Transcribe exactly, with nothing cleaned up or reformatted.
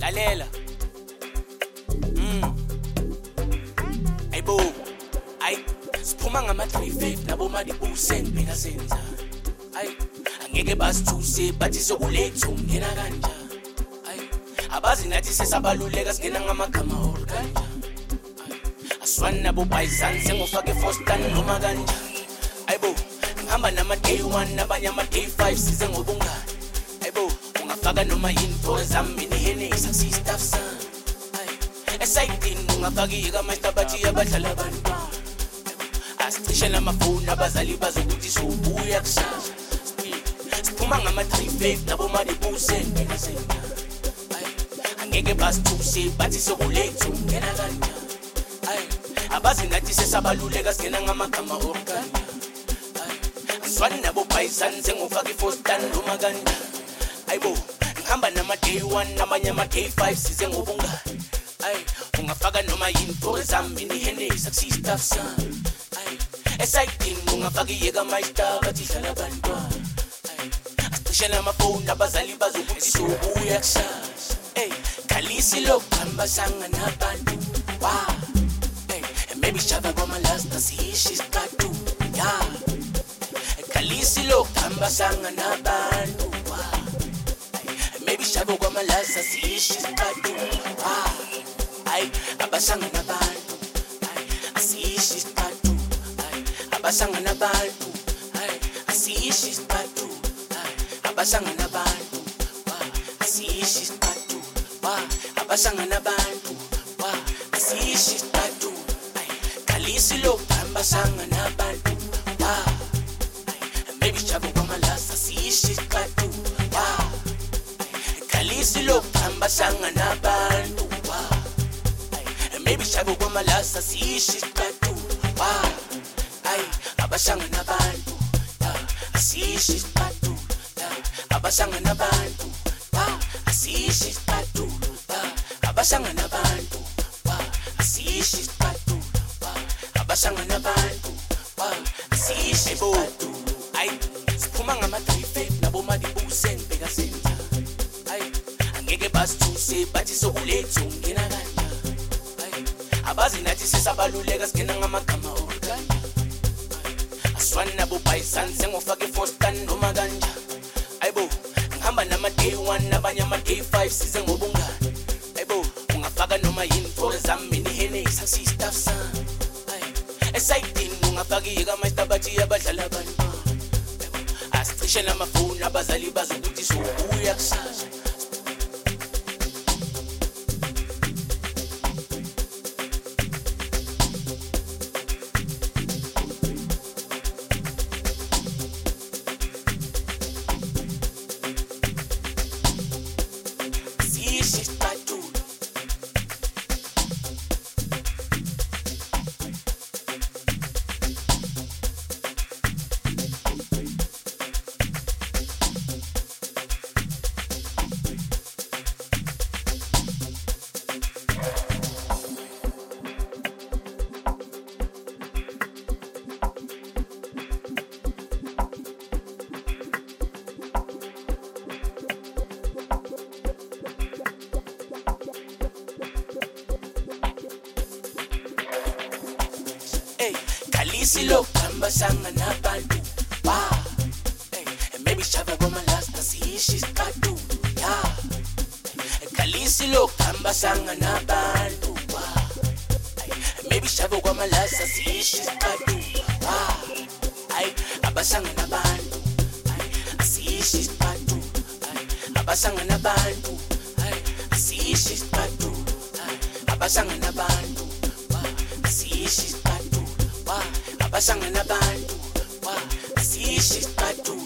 lalela. Mm. Ayibo. Ay, siphuma ngama-three fifty nabo madibuse ngibheka senza. Ay, angeke basithuse bathi sokulethu ngena kanja. Ay, abazi nathi sesabaluleka singena ngamagama or kanja. Ay, aswana nabo bayizani sengofake Fostan noma kanja. Ayibo, ngihamba nama-day one nabanye ama-day five size ngobungani. Ayibo, ungafaka noma yinto zami nihenisa si-staff san. Ay, esayidini ungafaka iyeka bathi abadlala abantwana. Asicishe namafoni abazali bazokuthi sobuya kusasa. Siphuma ngama-three fifty nabo madibuse ngibheka senza. Ay, angeke basithuse bathi sokulethu ngena kanja. Ay, abazi nathi sesabaluleka singena ngamagama or kanja. Aswani nabo bayizani sengofake Fostan noma kanja. Ayibo, ngihamba nama-day one nabanye ama-day five size ngobungani. Ay, ungafaka noma yinto zami nihenisa kusi-staff sami. Ay, esayidini ungafaka iyeka my-star bathi dlala abantwana. Ay, asicishe namafoni abazali bazokuthi sobuya kusasa. Ey, khalisi lokhu hamba sanga nabantu. Wow. Ey, maybe shava kwamalasta siyishi isikatu. Yeah. Khalisi lokhu hamba sanga nabantu. Wow. Maybe shava kwamalasta siyishi isikatu. Wow. Ay, abasanga nabantu. Ay, asiyishi isikatu. Ay, abasanga nabantu. Ay, asiyishi isikatu. Ay, abasanga nabantu. Wow, asiyishi isikatu. Wow, abasanga nabantu. Wow, asiyishi isikatu. Ay, khalisi lokhu hamba sanga nabantu. Wow. Ay, maybe shava kwamalasta siyishi isikatu. Wow. Ay, khalisi lokhu hamba sanga nabantu. Wow. Maybe shabo kwamalasa siyishi isikatu. Wow. Ay, abasanga nabantu. Asiyishi isikatu. Abasanga nabantu. Wow, asiyishi isikatu. Abasanga nabantu. Wow, asiyishi isikatu. Abasanga nabantu. Wow, asiyishi isikatu. Ay, siphuma ngama-three fifty nabo madibuse ngibheka senza. Ay, angeke basithuse bathi sokulethu ngena kanja. Abazi nathi sesabaluleka singena ngamagama or kanja. Aswani nabo bayizani sengofake Fostan noma kanja. Ayibo, ngihamba nama-day one nabanye ama-day five size ngobungani. Ayibo, ungafaka noma yinto zami nihenisa kusi-staff sami. Ay, esayidini ungafaka iyeka my-star bathi abadlala abantwana. Ayibo, asicishe namafoni abazali bazokuthi sobuya kusasa. Khalisi lokhu hamba sanga nabantu. Wow. Hey, maybe shava kwamalasta siyishi isikatu. Yeah. Khalisi lokhu hamba sanga nabantu. Wow. Hey, maybe shava kwamalasta siyishi isikatu. Wow. Ay, abasanga nabantu. Ay, asiyishi isikatu. Ay, abasanga nabantu. Ay, asiyishi isikatu. Ay, abasanga nabantu. Wow, asiyishi isikatu. Wow, abasanga nabantu. Wow, asiyishi isikatu.